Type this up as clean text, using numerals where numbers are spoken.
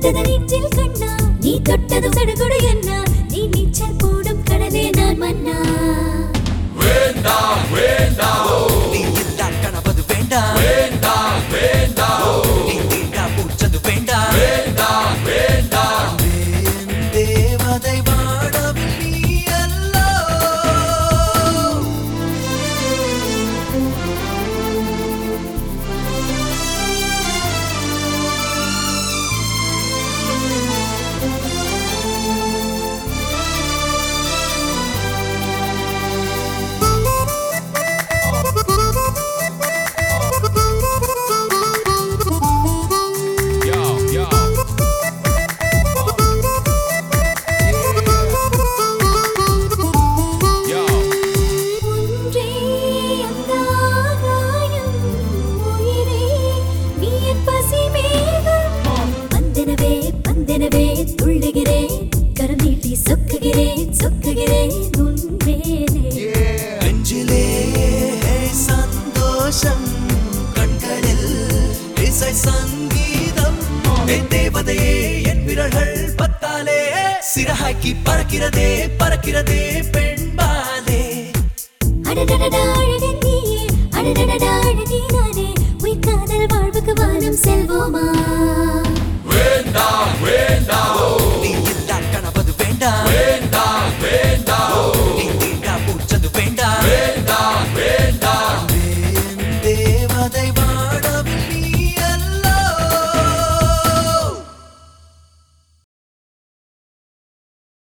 பட்டது நெஞ்சில் கண்ணா நீ தொட்டது சடுகுடு என்ன நீ நீச்சல் போடும் கடலே நான் மன்னா வேண்டாம் வேண்டாம் நீ இல்லா கனவது வேண்டாம் வேண்டாம் வேண்டாம் நீ தீண்டா பூச்சது வேண்டாம் வேண்டாம் வேண்டாம் தேவதை வாழவில் நீ அல்லோ ஒன்றே அந்த ஆகாயம் உயிரே நீ என் பசி மேகம் பந்தனவே துள்ளுகிறேன் கரம் நீட்டி சொக்குகிறேன் உன் மேலே நெஞ்சிலே சந்தோஷம் கண்களில் இசை சங்கீதம் என் தேவதையே என் விரல்கள் பத்தாலே சிறகாக்கி பறக்கிறதே பெண்பாலே அடடடடா அழகன் நீயே அடடடடா அழகே நானே உயிர் காதல் வாழ்வுக்கு வானம் செல்வோமா வேண்டாம்